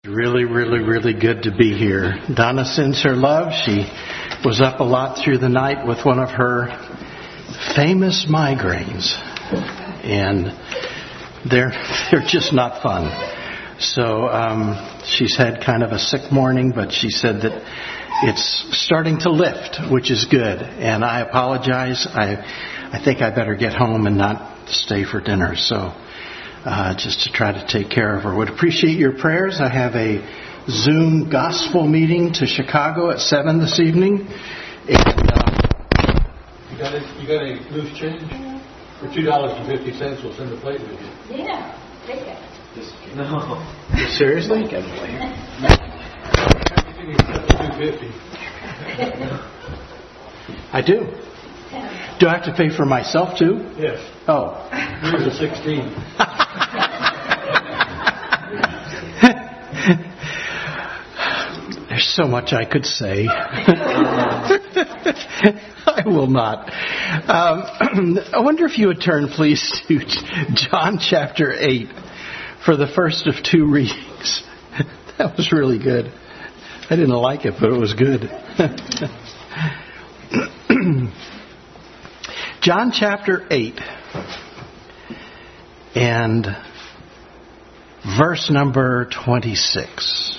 Really, really, really good to be here. Donna sends her love. She was up a lot through the night with one of her famous migraines. And they're just not fun. So she's had kind of a sick morning, but she said that it's starting to lift, which is good. And I apologize. I think I better get home and not stay for dinner. So just to try to take care of her. Would appreciate your prayers. I have a Zoom gospel meeting to Chicago at 7 this evening. And, You got any loose change? For $2.50, we'll send a plate with you. Yeah, take it. No. Seriously? Everything except $2.50. I do. Do I have to pay for myself too? Yes. Oh. Here's a 16. There's so much I could say. I will not. I wonder if you would turn, please, to John chapter 8 for the first of two readings. That was really good. I didn't like it, but it was good. John chapter 8 and verse number 26.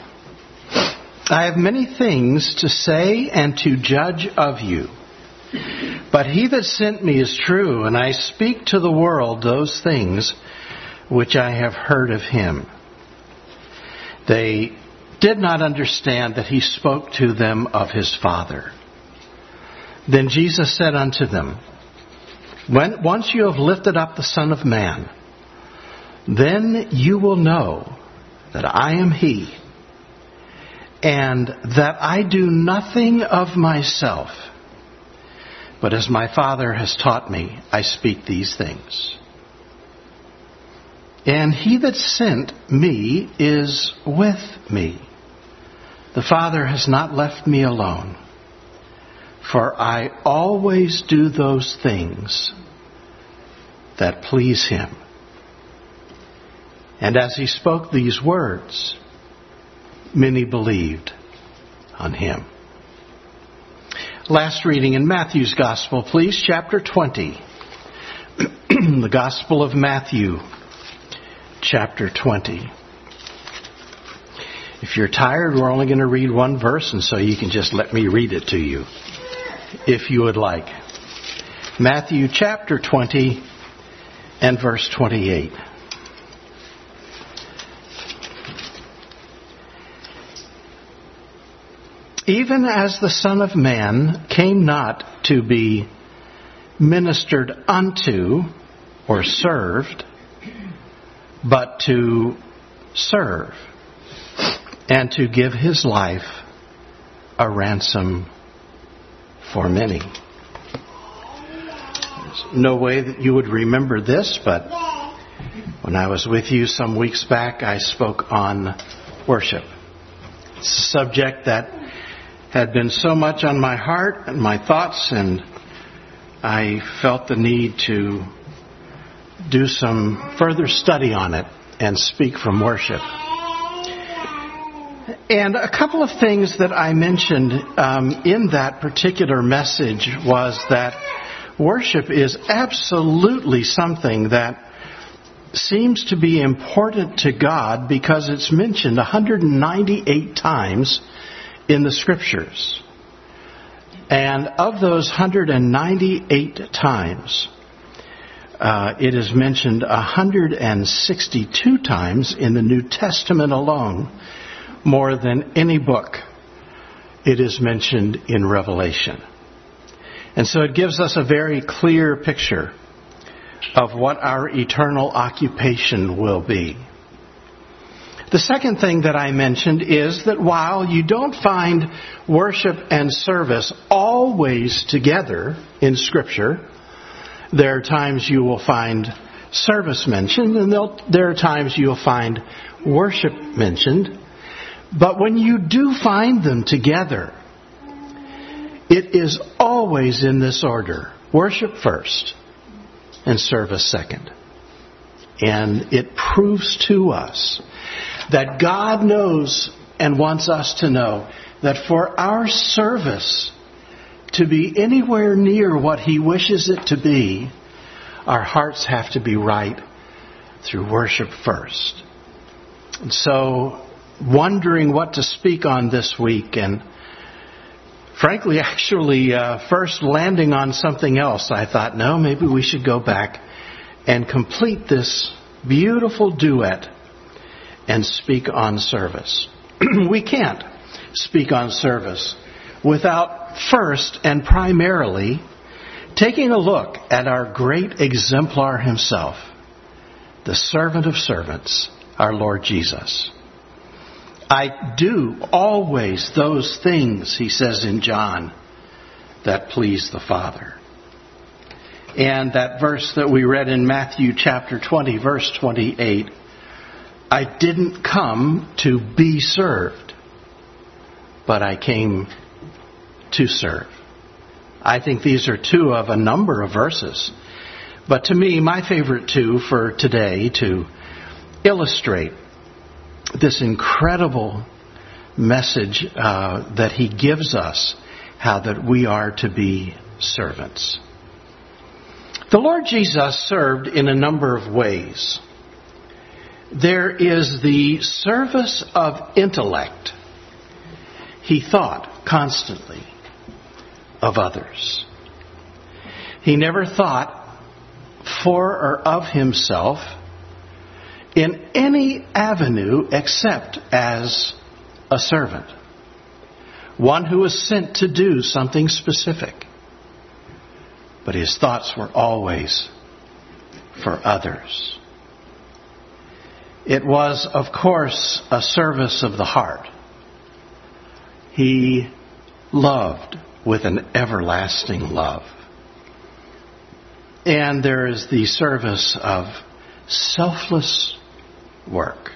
I have many things to say and to judge of you, but he that sent me is true, and I speak to the world those things which I have heard of him. They did not understand that he spoke to them of his Father. Then Jesus said unto them, once you have lifted up the Son of Man, then you will know that I am he, and that I do nothing of myself, but as my Father has taught me, I speak these things. And he that sent me is with me. The Father has not left me alone, for I always do those things that please him. And as he spoke these words, many believed on him. Last reading in Matthew's Gospel, please, chapter 20. The Gospel of Matthew, chapter 20. If you're tired, we're only going to read one verse, and so you can just let me read it to you, if you would like. Matthew chapter 20 and verse 28. Even as the Son of Man came not to be ministered unto or served, but to serve, and to give his life a ransom for many. There's no way that you would remember this, but when I was with you some weeks back, I spoke on worship. It's a subject that had been so much on my heart and my thoughts, and I felt the need to do some further study on it and speak from worship. And a couple of things that I mentioned in that particular message was that worship is absolutely something that seems to be important to God because it's mentioned 198 times in the Scriptures. And of those 198 times, it is mentioned 162 times in the New Testament alone, more than any book it is mentioned in Revelation. And so it gives us a very clear picture of what our eternal occupation will be. The second thing that I mentioned is that while you don't find worship and service always together in Scripture, there are times you will find service mentioned, and there are times you'll find worship mentioned. But when you do find them together, it is always in this order. Worship first and service second. And it proves to us that God knows and wants us to know that for our service to be anywhere near what He wishes it to be, our hearts have to be right through worship first. And so, wondering what to speak on this week, and frankly, actually, first landing on something else, I thought, no, maybe we should go back and complete this beautiful duet and speak on service. We can't speak on service without first and primarily taking a look at our great exemplar himself, the servant of servants, our Lord Jesus. I do always those things, he says in John, that please the Father. And that verse that we read in Matthew chapter 20, verse 28, I didn't come to be served, but I came to serve. I think these are two of a number of verses. But to me, my favorite two for today to illustrate this incredible message that he gives us, how that we are to be servants. The Lord Jesus served in a number of ways. There is the service of intellect. He thought constantly of others. He never thought for or of himself in any avenue except as a servant, one who was sent to do something specific. But his thoughts were always for others. It was, of course, a service of the heart. He loved with an everlasting love. And there is the service of selfless work.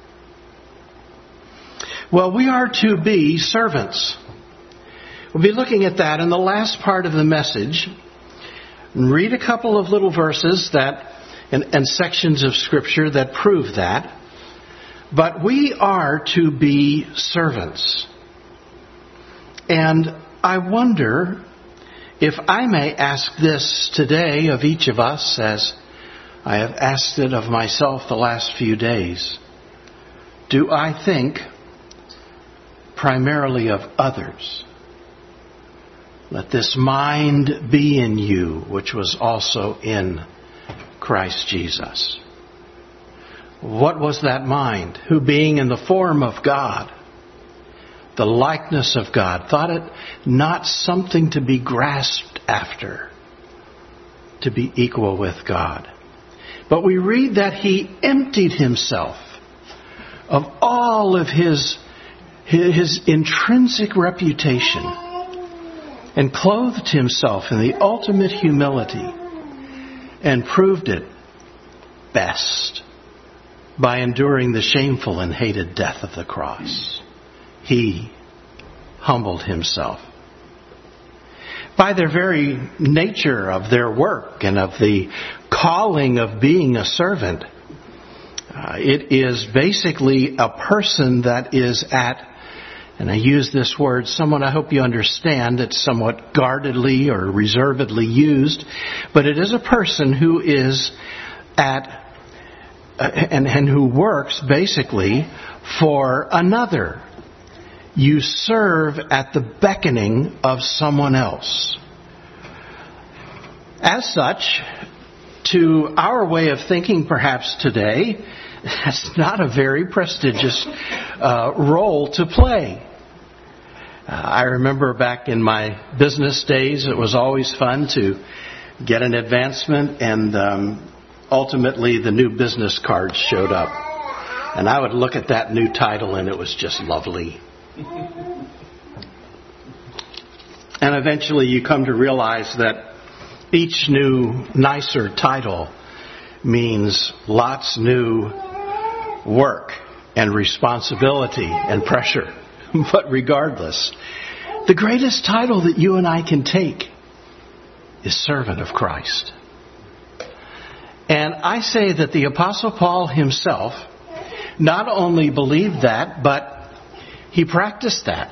Well, we are to be servants. We'll be looking at that in the last part of the message. And read a couple of little verses and sections of Scripture that prove that. But we are to be servants. And I wonder if I may ask this today of each of us, as I have asked it of myself the last few days. Do I think primarily of others? Let this mind be in you, which was also in Christ Jesus. What was that mind? Who, being in the form of God, the likeness of God, thought it not something to be grasped after, to be equal with God. But we read that he emptied himself of all of his intrinsic reputation and clothed himself in the ultimate humility and proved it best by enduring the shameful and hated death of the cross. He humbled himself. By their very nature of their work and of the calling of being a servant, it is basically a person that is at, and I use this word somewhat, I hope you understand, it's somewhat guardedly or reservedly used, but it is a person who is at, and who works basically for another. You serve at the beckoning of someone else. As such, to our way of thinking perhaps today, that's not a very prestigious role to play. I remember back in my business days, it was always fun to get an advancement, and ultimately the new business cards showed up. And I would look at that new title and it was just lovely. And eventually you come to realize that each new, nicer title means lots new work and responsibility and pressure. But regardless, the greatest title that you and I can take is servant of Christ. And I say that the Apostle Paul himself not only believed that, but he practiced that.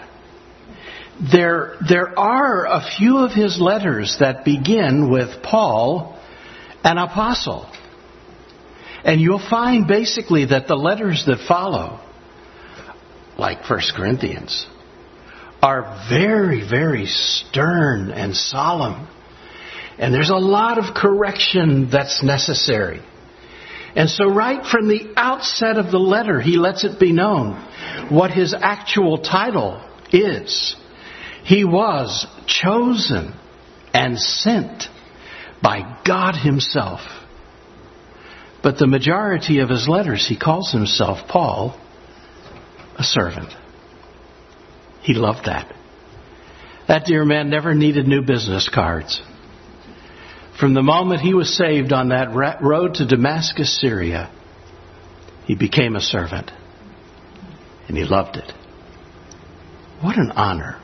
There are a few of his letters that begin with Paul, an apostle. And you'll find basically that the letters that follow, like 1 Corinthians, are very, very stern and solemn. And there's a lot of correction that's necessary. And so right from the outset of the letter, he lets it be known what his actual title is. He was chosen and sent by God himself. But the majority of his letters, he calls himself, Paul, a servant. He loved that. That dear man never needed new business cards. From the moment he was saved on that road to Damascus, Syria, he became a servant. And he loved it. What an honor.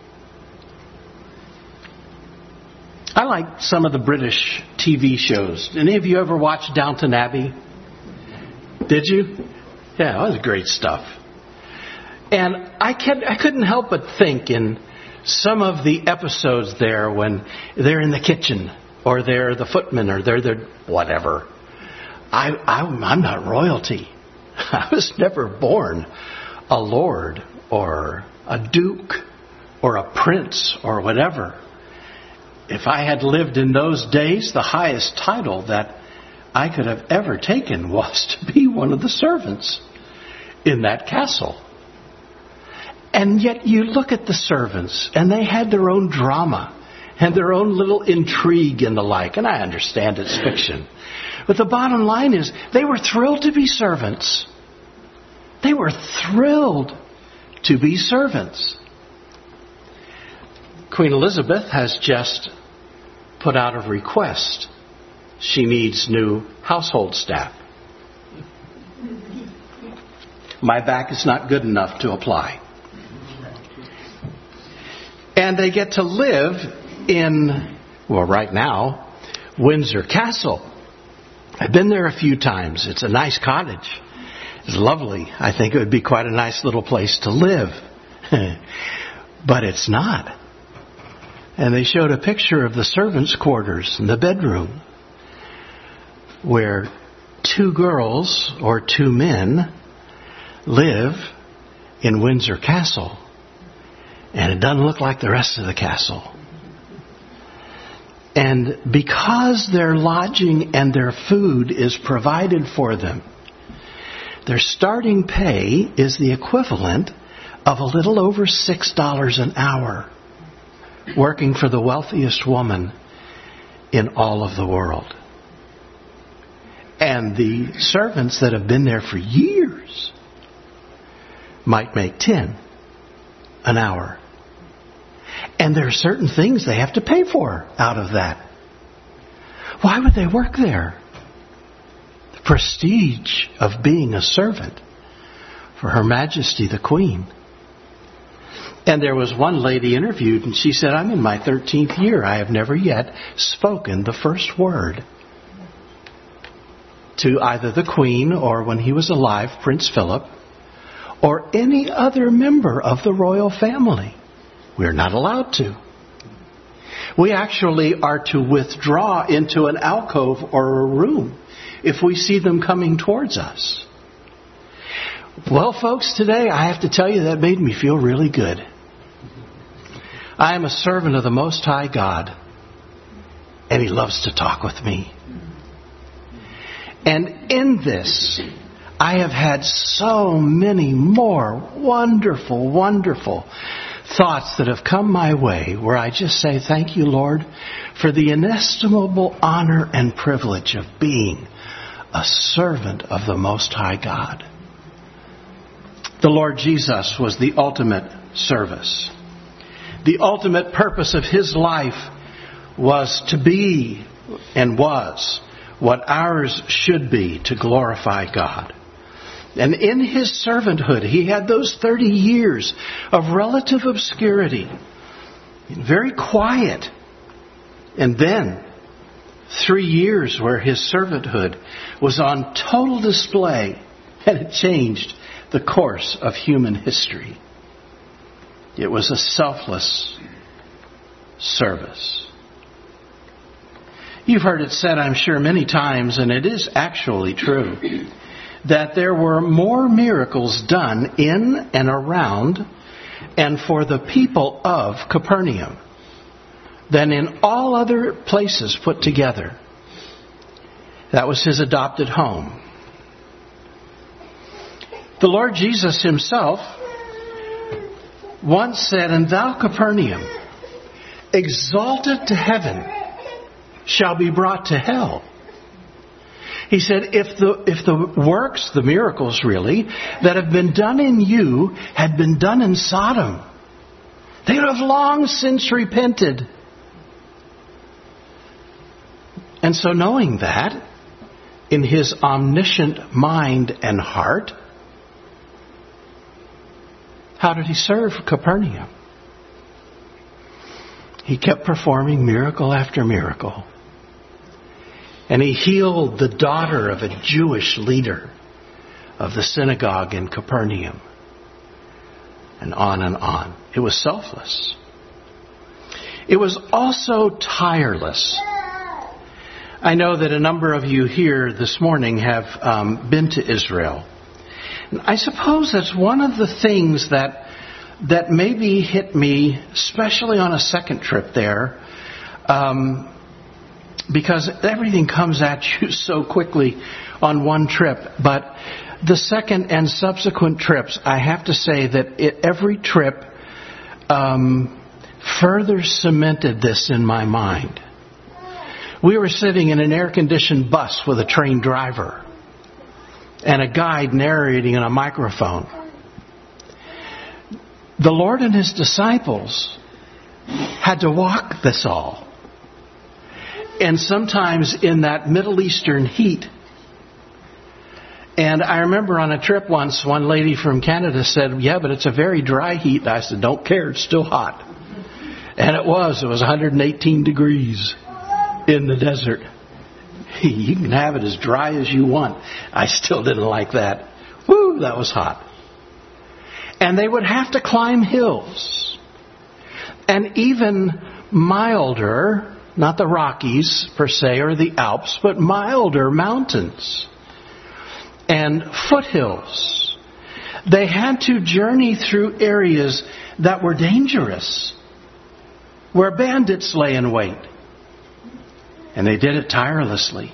I like some of the British TV shows. Any of you ever watched Downton Abbey? Did you? Yeah, it was great stuff. And I couldn't help but think in some of the episodes there when they're in the kitchen, or they're the footmen, or they're the whatever. I'm not royalty. I was never born a lord or a duke or a prince or whatever. If I had lived in those days, the highest title that I could have ever taken was to be one of the servants in that castle. And yet you look at the servants, and they had their own drama and their own little intrigue and the like. And I understand it's fiction. But the bottom line is they were thrilled to be servants. They were thrilled to be servants. Queen Elizabeth has just put out a request. She needs new household staff. My back is not good enough to apply. And they get to live in, well, right now, Windsor Castle. I've been there a few times. It's a nice cottage. It's lovely. I think it would be quite a nice little place to live. But it's not. And they showed a picture of the servants' quarters in the bedroom, where 2 girls or 2 men live in Windsor Castle. And it doesn't look like the rest of the castle. And because their lodging and their food is provided for them, their starting pay is the equivalent of a little over $6 an hour, working for the wealthiest woman in all of the world. And the servants that have been there for years might make 10 an hour. And there are certain things they have to pay for out of that. Why would they work there? The prestige of being a servant for Her Majesty the Queen. And there was one lady interviewed, and she said, I'm in my 13th year. I have never yet spoken the first word to either the Queen or, when he was alive, Prince Philip, or any other member of the royal family. We're not allowed to. We actually are to withdraw into an alcove or a room if we see them coming towards us. Well, folks, today I have to tell you that made me feel really good. I am a servant of the Most High God, and He loves to talk with me. And in this, I have had so many more wonderful, wonderful thoughts that have come my way where I just say, thank you, Lord, for the inestimable honor and privilege of being a servant of the Most High God. The Lord Jesus was the ultimate service. The ultimate purpose of His life was to be and was what ours should be, to glorify God. And in His servanthood, He had those 30 years of relative obscurity, very quiet. And then 3 years where His servanthood was on total display And it changed the course of human history. It was a selfless service. You've heard it said, I'm sure, many times, and it is actually true, that there were more miracles done in and around and for the people of Capernaum than in all other places put together. That was his adopted home. The Lord Jesus himself once said, And thou, Capernaum, exalted to heaven, shall be brought to hell. He said, if the works, the miracles really, that have been done in you had been done in Sodom, they would have long since repented. And so knowing that, in his omniscient mind and heart, how did he serve Capernaum? He kept performing miracle after miracle. And he healed the daughter of a Jewish leader of the synagogue in Capernaum. And on and on. It was selfless. It was also tireless. I know that a number of you here this morning have been to Israel. And I suppose that's one of the things that maybe hit me, especially on a second trip there, because everything comes at you so quickly on one trip. But the second and subsequent trips, I have to say that every trip further cemented this in my mind. We were sitting in an air-conditioned bus with a trained driver and a guide narrating in a microphone. The Lord and his disciples had to walk this all. And sometimes in that Middle Eastern heat. And I remember on a trip once, one lady from Canada said, yeah, but it's a very dry heat. And I said, don't care, it's still hot. And it was 118 degrees in the desert. You can have it as dry as you want. I still didn't like that. Woo, that was hot. And they would have to climb hills. And even milder, not the Rockies per se or the Alps, but milder mountains and foothills. They had to journey through areas that were dangerous, where bandits lay in wait. And they did it tirelessly.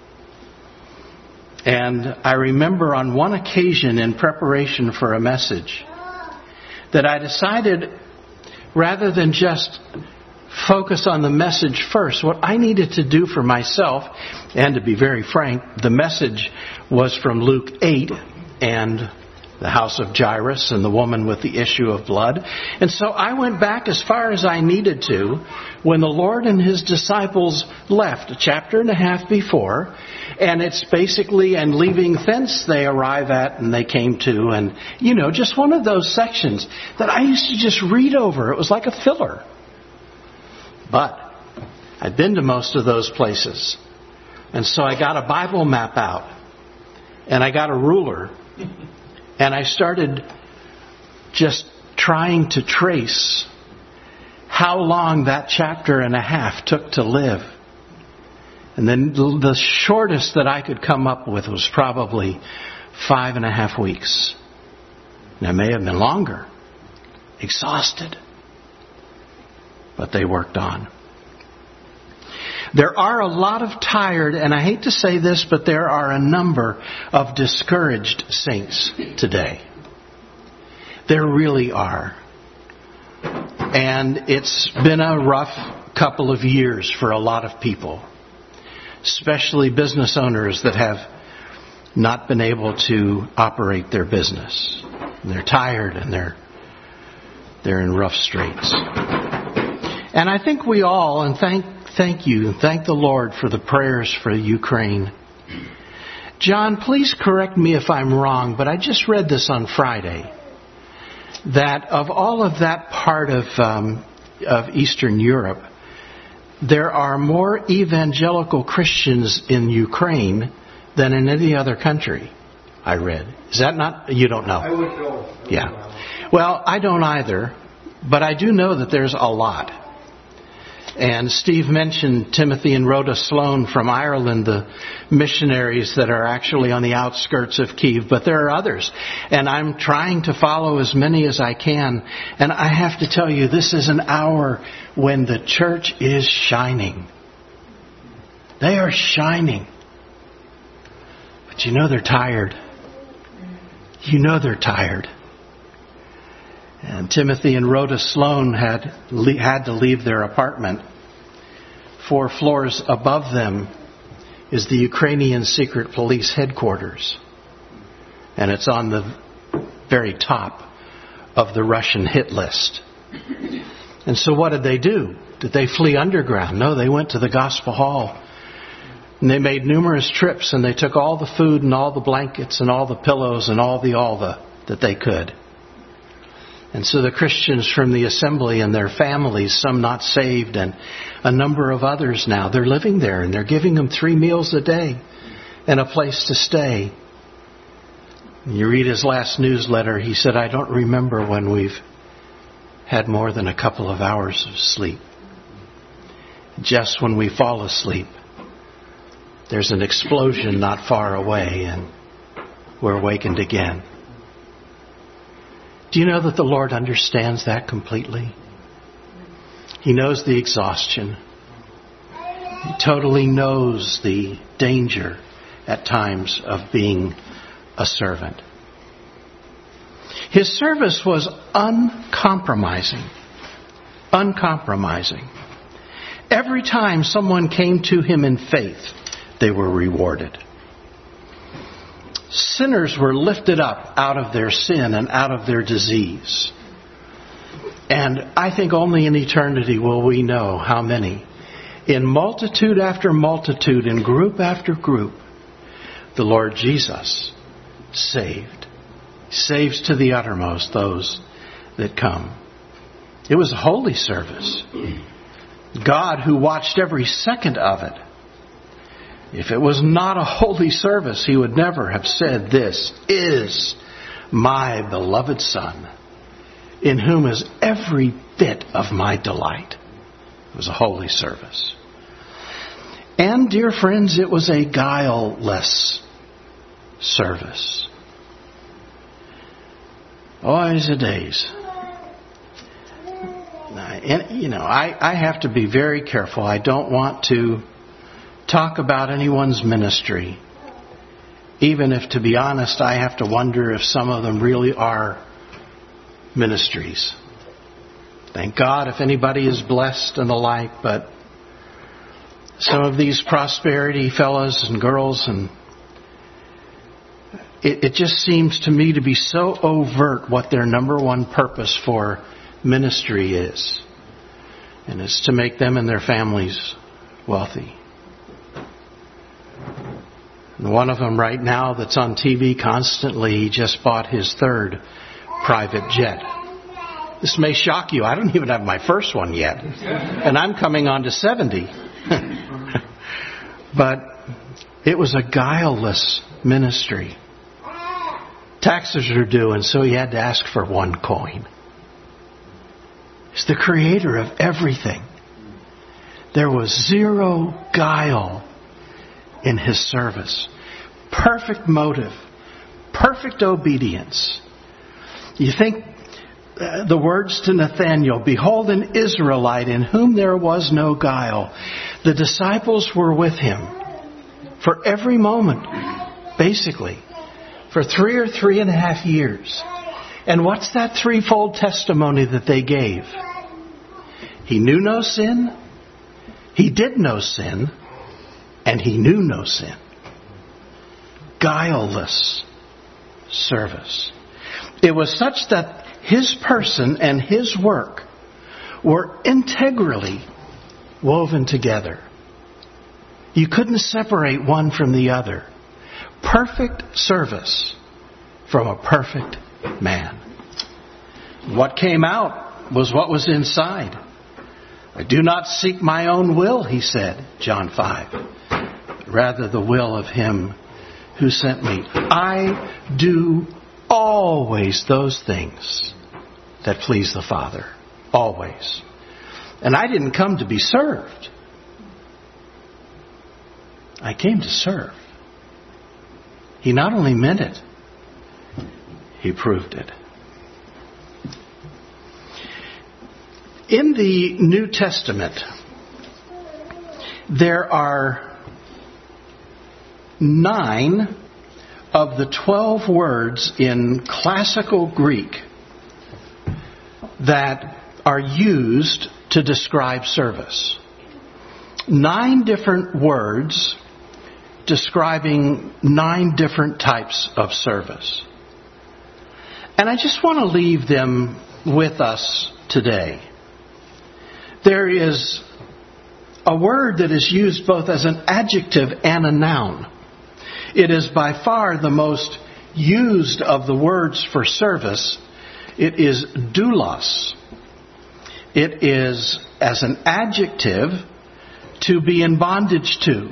And I remember on one occasion in preparation for a message that I decided, rather than just focus on the message first, what I needed to do for myself, and to be very frank, the message was from Luke 8 and the house of Jairus and the woman with the issue of blood. And so I went back as far as I needed to when the Lord and his disciples left, a chapter and a half before. And it's basically, and leaving thence they arrive at and they came to. And, just one of those sections that I used to just read over. It was like a filler. But I'd been to most of those places. And so I got a Bible map out. And I got a ruler. And I started just trying to trace how long that chapter and a half took to live. And then the shortest that I could come up with was probably 5.5 weeks. Now, it may have been longer. Exhausted. But they worked on. There are a lot of tired, and I hate to say this, but there are a number of discouraged saints today. There really are. And it's been a rough couple of years for a lot of people, especially business owners that have not been able to operate their business. And they're tired and they're in rough straits. And I think we all, and thank the Lord for the prayers for Ukraine. John, please correct me if I'm wrong, but I just read this on Friday, that of all of that part of Eastern Europe, there are more evangelical Christians in Ukraine than in any other country. I read. Is that not? You don't know? I would know. Yeah. Well, I don't either, but I do know that there's a lot. And Steve mentioned Timothy and Rhoda Sloan from Ireland, the missionaries that are actually on the outskirts of Kiev, but there are others. And I'm trying to follow as many as I can. And I have to tell you, this is an hour when the church is shining. They are shining. But you know they're tired. You know they're tired. And Timothy and Rhoda Sloan had to leave their apartment. 4 floors above them is the Ukrainian secret police headquarters. And it's on the very top of the Russian hit list. And so what did they do? Did they flee underground? No, they went to the Gospel Hall. And they made numerous trips, and they took all the food and all the blankets and all the pillows and all the that they could. And so the Christians from the assembly and their families, some not saved, and a number of others now, they're living there, and they're giving them 3 meals a day and a place to stay. And you read his last newsletter, he said, I don't remember when we've had more than a couple of hours of sleep. Just when we fall asleep, there's an explosion not far away, and we're awakened again. Do you know that the Lord understands that completely? He knows the exhaustion. He totally knows the danger at times of being a servant. His service was uncompromising. Uncompromising. Every time someone came to him in faith, they were rewarded. Sinners were lifted up out of their sin and out of their disease. And I think only in eternity will we know how many. In multitude after multitude, in group after group, the Lord Jesus saved. Saves to the uttermost those that come. It was a holy service. God, who watched every second of it. If it was not a holy service, he would never have said, this is my beloved Son, in whom is every bit of my delight. It was a holy service. And, dear friends, it was a guileless service. Always a days. And, I have to be very careful. I don't want to talk about anyone's ministry, even if, to be honest, I have to wonder if some of them really are ministries. Thank God if anybody is blessed and the like, but some of these prosperity fellows and girls, and it just seems to me to be so overt what their number one purpose for ministry is. And it's to make them and their families wealthy. And one of them right now that's on TV constantly, he just bought his 3rd private jet. This may shock you. I don't even have my first one yet. And I'm coming on to 70. But it was a guileless ministry. Taxes are due, and so he had to ask for 1 coin. He's the creator of everything. There was 0 guile in his service. Perfect motive. Perfect obedience. You think the words to Nathanael, behold an Israelite in whom there was no guile. The disciples were with him for every moment, basically, for 3 or 3.5 years. And what's that threefold testimony that they gave? He knew no sin, he did no sin, and he knew no sin. Guileless service. It was such that his person and his work were integrally woven together. You couldn't separate one from the other. Perfect service from a perfect man. What came out was what was inside. I do not seek my own will, he said, John 5. Rather the will of him who sent me. I do always those things that please the Father. Always. And I didn't come to be served. I came to serve. He not only meant it, He proved it. In the New Testament, there are 9 of the 12 words in classical Greek that are used to describe service. 9 different words describing 9 different types of service. And I just want to leave them with us today. There is a word that is used both as an adjective and a noun. It is by far the most used of the words for service. It is doulos. It is as an adjective to be in bondage to.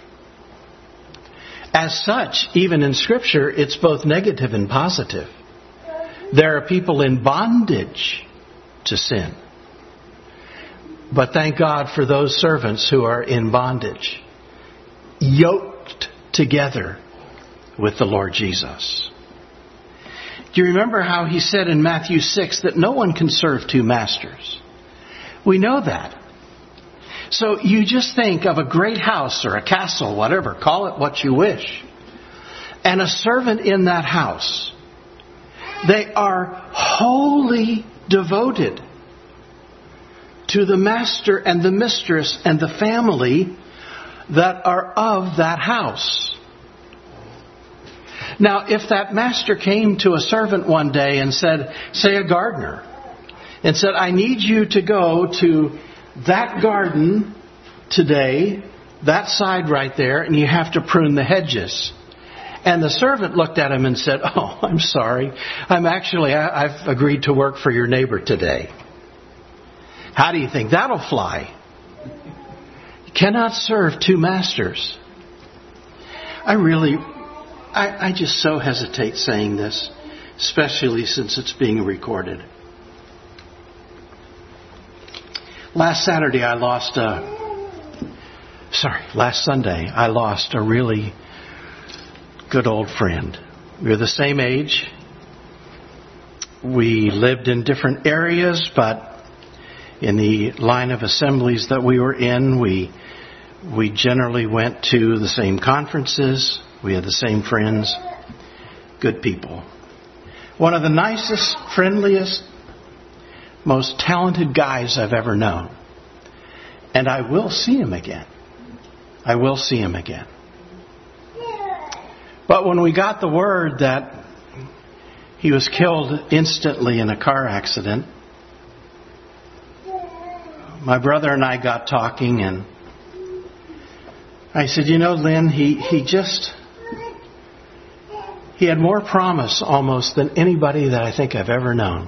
As such, even in Scripture, it's both negative and positive. There are people in bondage to sin. But thank God for those servants who are in bondage, yoked together with the Lord Jesus. Do you remember how He said in Matthew 6 that no one can serve 2 masters? We know that. So you just think of a great house or a castle, whatever, call it what you wish, and a servant in that house. They are wholly devoted to the master and the mistress and the family that are of that house. Now, if that master came to a servant one day and said, say a gardener, and said, I need you to go to that garden today, that side right there, and you have to prune the hedges. And the servant looked at him and said, oh, I'm sorry. I've agreed to work for your neighbor today. How do you think that'll fly? You cannot serve 2 masters. I just so hesitate saying this, especially since it's being recorded. Last Sunday, I lost a really good old friend. We were the same age. We lived in different areas, but in the line of assemblies that we were in, we generally went to the same conferences. We had the same friends. Good people. One of the nicest, friendliest, most talented guys I've ever known. And I will see him again. I will see him again. But when we got the word that he was killed instantly in a car accident, my brother and I got talking, and I said, Lynn, he had more promise almost than anybody that I think I've ever known.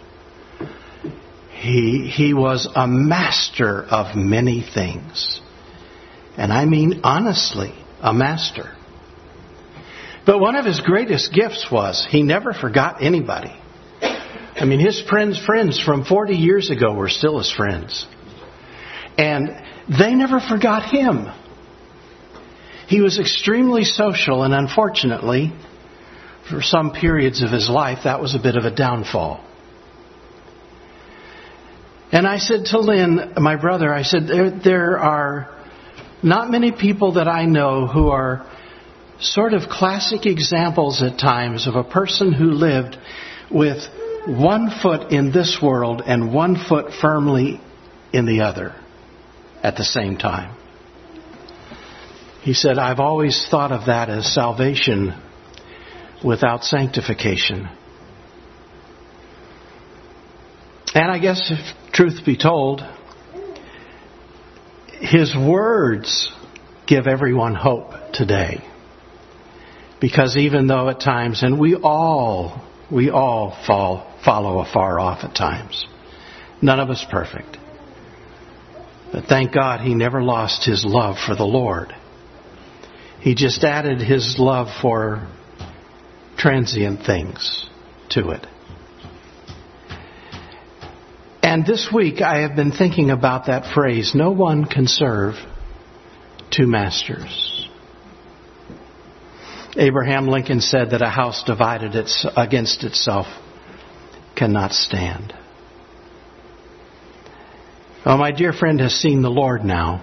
He was a master of many things. And I mean honestly, a master. But one of his greatest gifts was he never forgot anybody. I mean, his friends from 40 years ago were still his friends. And they never forgot him. He was extremely social, and unfortunately, for some periods of his life, that was a bit of a downfall. And I said to Lynn, my brother, I said, there are not many people that I know who are sort of classic examples at times of a person who lived with 1 foot in this world and 1 foot firmly in the other at the same time. He said, I've always thought of that as salvation without sanctification. And I guess if truth be told, his words give everyone hope today. Because even though at times, and we all follow afar off at times. None of us perfect. But thank God he never lost his love for the Lord. He just added his love for transient things to it. And this week I have been thinking about that phrase, no one can serve two masters. Abraham Lincoln said that a house divided against itself cannot stand. Oh, my dear friend has seen the Lord now.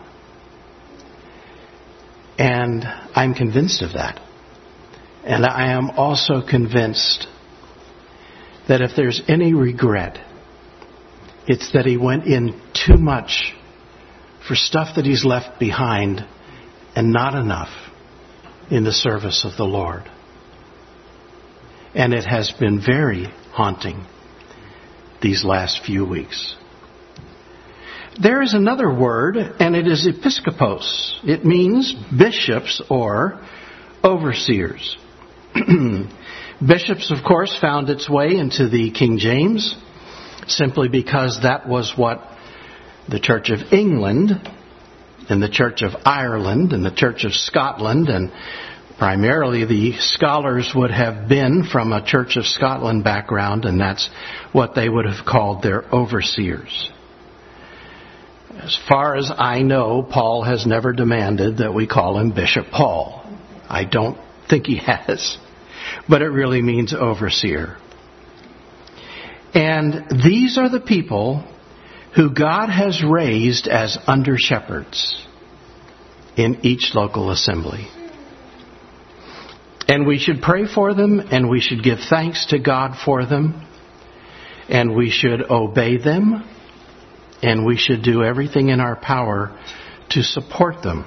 And I'm convinced of that. And I am also convinced that if there's any regret, it's that he went in too much for stuff that he's left behind and not enough in the service of the Lord. And it has been very haunting these last few weeks. There is another word, and it is episkopos. It means bishops or overseers. Bishops, of course, found its way into the King James simply because that was what the Church of England and the Church of Ireland and the Church of Scotland, and primarily the scholars would have been from a Church of Scotland background, and that's what they would have called their overseers. As far as I know, Paul has never demanded that we call him Bishop Paul. I don't think he has. But it really means overseer. And these are the people who God has raised as under shepherds in each local assembly. And we should pray for them, and we should give thanks to God for them, and we should obey them, and we should do everything in our power to support them.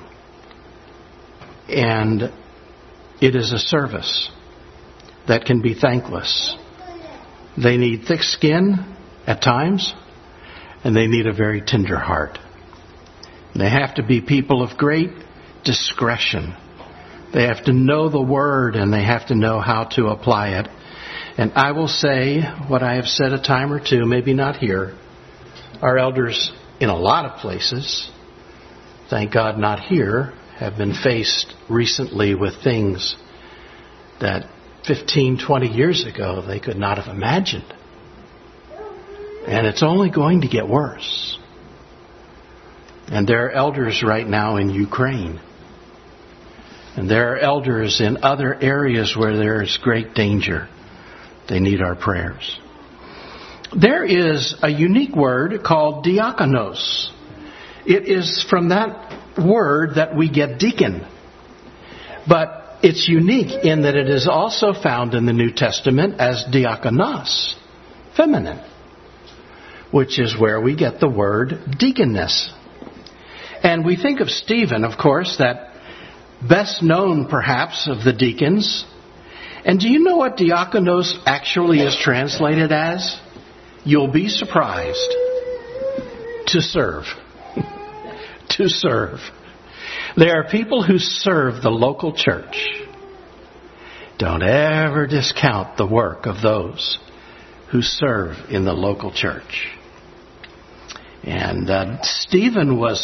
And it is a service that can be thankless. They need thick skin at times, and they need a very tender heart. They have to be people of great discretion. They have to know the Word, and they have to know how to apply it. And I will say what I have said a time or two, maybe not here. Our elders in a lot of places, thank God not here, have been faced recently with things that 15, 20 years ago they could not have imagined. And it's only going to get worse. And there are elders right now in Ukraine. And there are elders in other areas where there is great danger. They need our prayers. There is a unique word called diakonos. It is from that word that we get deacon. But it's unique in that it is also found in the New Testament as diakonos, feminine, which is where we get the word deaconess. And we think of Stephen, of course, that best known perhaps of the deacons. And do you know what diakonos actually is translated as? You'll be surprised. To serve. To serve. There are people who serve the local church. Don't ever discount the work of those who serve in the local church. And Stephen was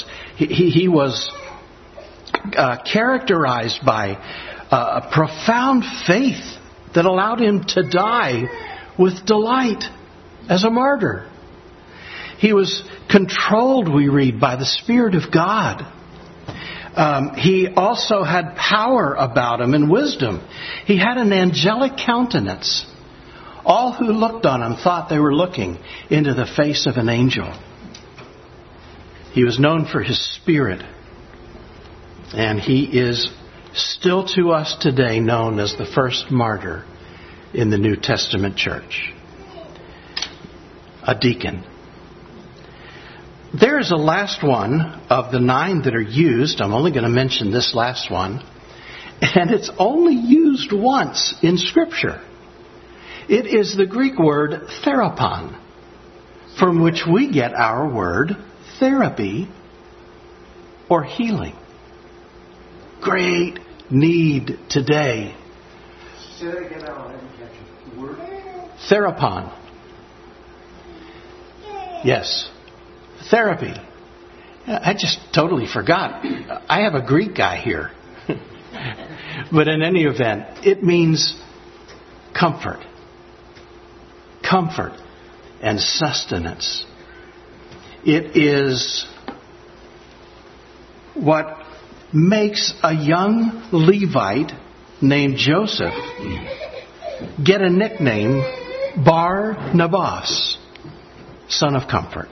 characterized by a profound faith that allowed him to die with delight as a martyr. He was controlled, we read, by the Spirit of God. He also had power about him and wisdom. He had an angelic countenance. All who looked on him thought they were looking into the face of an angel. He was known for his spirit. And he is still to us today known as the first martyr in the New Testament church. A deacon. There is a last one of the 9 that are used. I'm only going to mention this last one. And it's only used once in Scripture. It is the Greek word therapon, from which we get our word therapy or healing. Great need today. Say that again, I didn't catch it. The word? Therapon. Yes. Therapy. I just totally forgot. I have a Greek guy here. But in any event, it means comfort. Comfort and sustenance. It is what makes a young Levite named Joseph get a nickname, Bar-Nabas, son of comfort.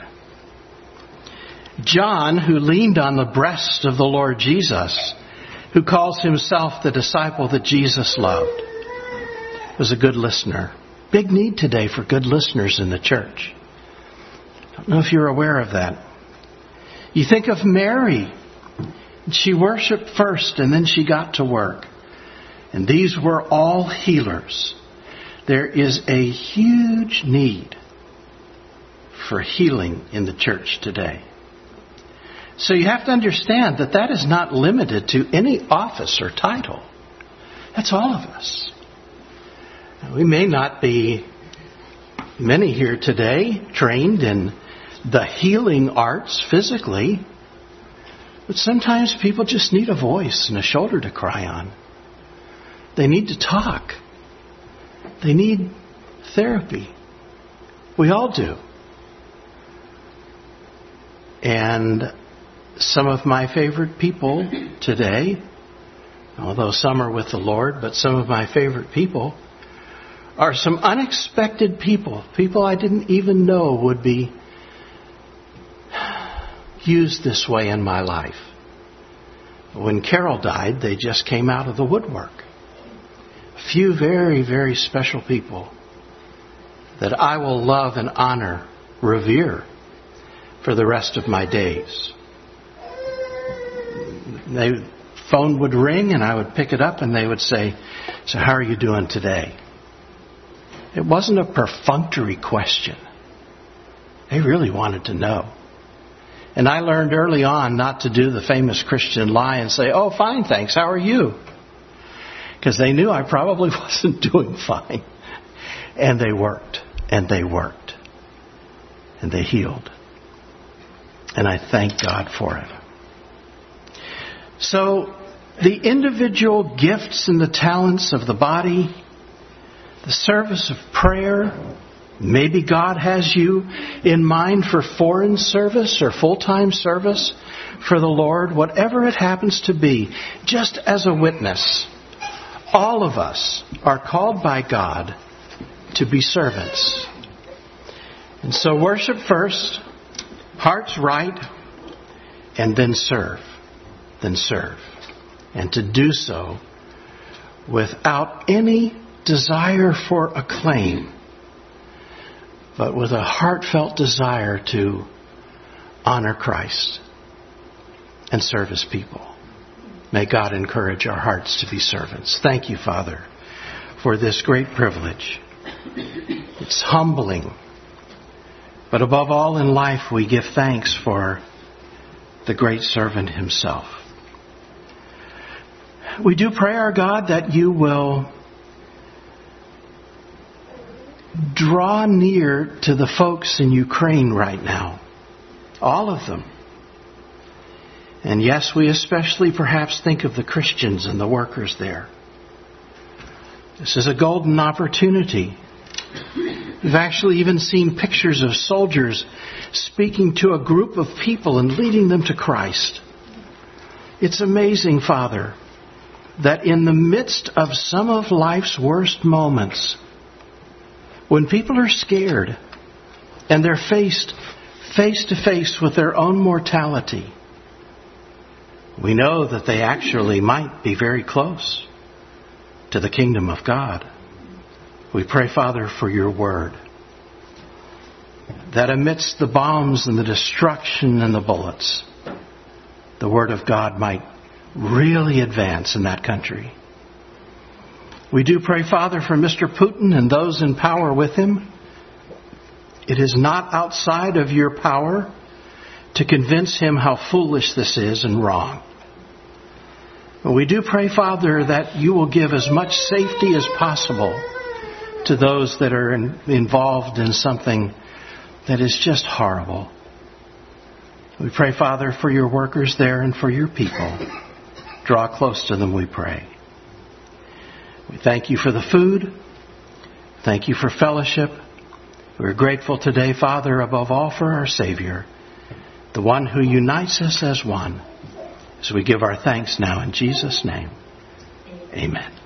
John, who leaned on the breast of the Lord Jesus, who calls himself the disciple that Jesus loved, was a good listener. Big need today for good listeners in the church. I don't know if you're aware of that. You think of Mary. She worshiped first and then she got to work. And these were all healers. There is a huge need for healing in the church today. So you have to understand that that is not limited to any office or title. That's all of us. We may not be, many here today, trained in the healing arts physically, but sometimes people just need a voice and a shoulder to cry on. They need to talk. They need therapy. We all do. And some of my favorite people today, although some are with the Lord, but some of my favorite people are some unexpected people. People I didn't even know would be used this way in my life. When Carol died, they just came out of the woodwork. A few very, very special people that I will love and honor, revere for the rest of my days. The phone would ring and I would pick it up and they would say, "So how are you doing today?" It wasn't a perfunctory question. They really wanted to know. And I learned early on not to do the famous Christian lie and say, "Oh, fine, thanks. How are you?" Because they knew I probably wasn't doing fine. And they worked, and they worked, and they healed. And I thank God for it. So, the individual gifts and the talents of the body, the service of prayer, maybe God has you in mind for foreign service or full-time service for the Lord, whatever it happens to be, just as a witness. All of us are called by God to be servants. And so worship first, hearts right, and then serve. Then serve. And to do so without any desire for acclaim, but with a heartfelt desire to honor Christ and serve His people. May God encourage our hearts to be servants. Thank you, Father, for this great privilege. It's humbling. But above all in life, we give thanks for the great servant Himself. We do pray, our God, that you will draw near to the folks in Ukraine right now. All of them. And yes, we especially perhaps think of the Christians and the workers there. This is a golden opportunity. We've actually even seen pictures of soldiers speaking to a group of people and leading them to Christ. It's amazing, Father, that in the midst of some of life's worst moments, when people are scared and they're faced face to face with their own mortality, we know that they actually might be very close to the kingdom of God. We pray, Father, for your word, that amidst the bombs and the destruction and the bullets, the word of God might really advance in that country. We do pray, Father, for Mr. Putin and those in power with him. It is not outside of your power to convince him how foolish this is and wrong. But we do pray, Father, that you will give as much safety as possible to those that are involved in something that is just horrible. We pray, Father, for your workers there and for your people. Draw close to them, we pray. We thank you for the food. Thank you for fellowship. We're grateful today, Father, above all for our Savior, the one who unites us as one. As we give our thanks now in Jesus' name. Amen.